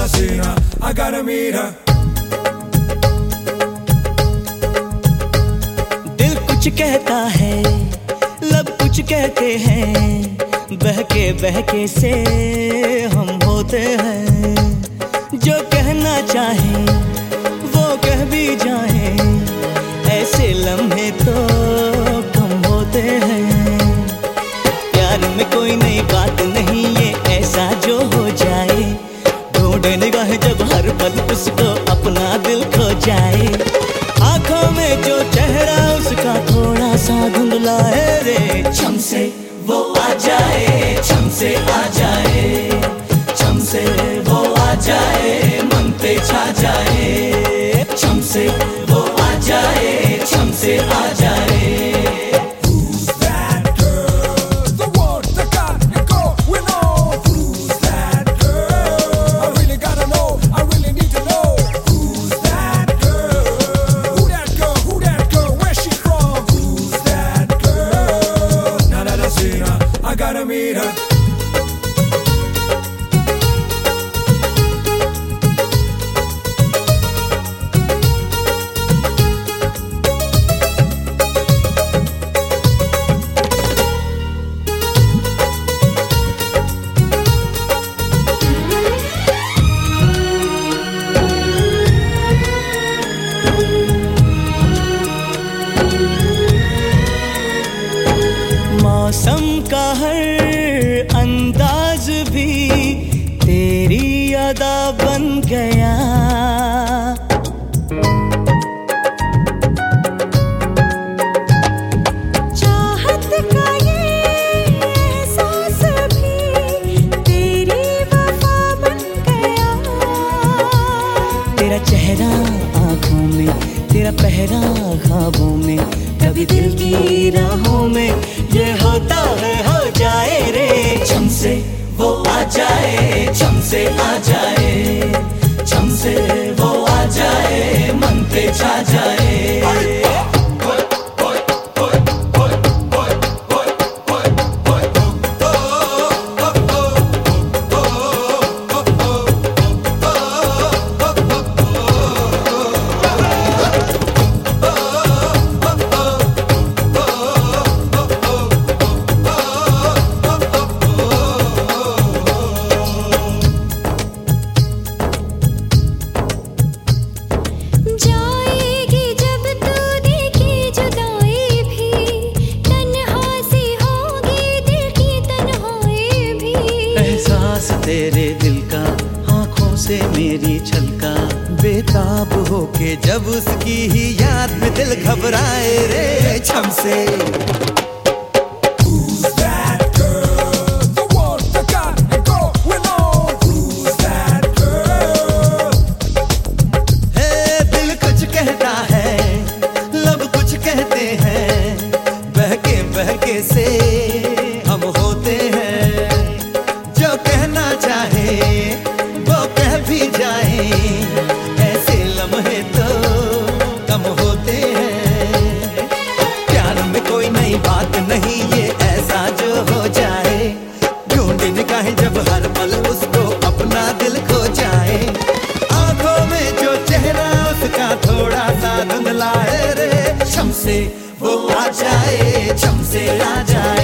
seen her, I gotta meet her. दिल कुछ कहता है, लब कुछ कहते हैं, बहके बहके से हम होते हैं। जो कहना चाहे वो कह भी जाए, ऐसे लम्हे तो कम होते हैं। प्यार में कोई नई बात नहीं, ये ऐसा जो हो जाए, ढूंढे निगाह जब हर पल उसको अपना दिल खो जाए। आंखों में जो चेहरा उसका थोड़ा सा धुंधला है रे, छम से वो आ जाए, छम से आ जाए, छम से वो आ जाए, मन पे छा जाए, छम से वो आ जाए, छम से आ जाए। Who's that girl? The one that got it going on. Who's that girl? I really gotta know, I really need to know. Who's that girl? Who that girl? Who that girl? Where's she from? Who's that girl? Now that I seen her, I gotta meet her. मौसम का हर अंदाज भी तेरी अदा बन गया। चाहत का ये एहसास भी तेरी वफा बन गया। तेरा चेहरा आँखों में, तेरा पहरा ख्वाबों में, कभी दिल की राहों में, ये होता है हो जाए रे। छम से वो आ जाए, छम से आ जाए, छम से वो आ जाए, मन पे छा जाए। जाएगी जब तू देखे जुदाई भी, तन्हा सी होगी दिल की तन्हाई भी। एहसास तेरे दिल का आँखों से मेरी छलका, बेताब होके जब उसकी ही याद में दिल घबराए रे। छम से Who's that girl? The one that got it going on. Who's that girl? है दिल कुछ कहता है, लब कुछ कहते हैं, बहके बहके से हम होते हैं। जो कहना चाहे वो कह भी जाए, ऐसे लम्हे तो कम होते हैं। प्यार में कोई नई बात नहीं, ये ऐसा जो हो जाए, ढूंढे निगाहें जब हर पल उसको अपना दिल खो जाए। आंखों में जो चेहरा उसका थोड़ा सा धुंधला है रे, छम से वो आ जाए, छम से आ जाए।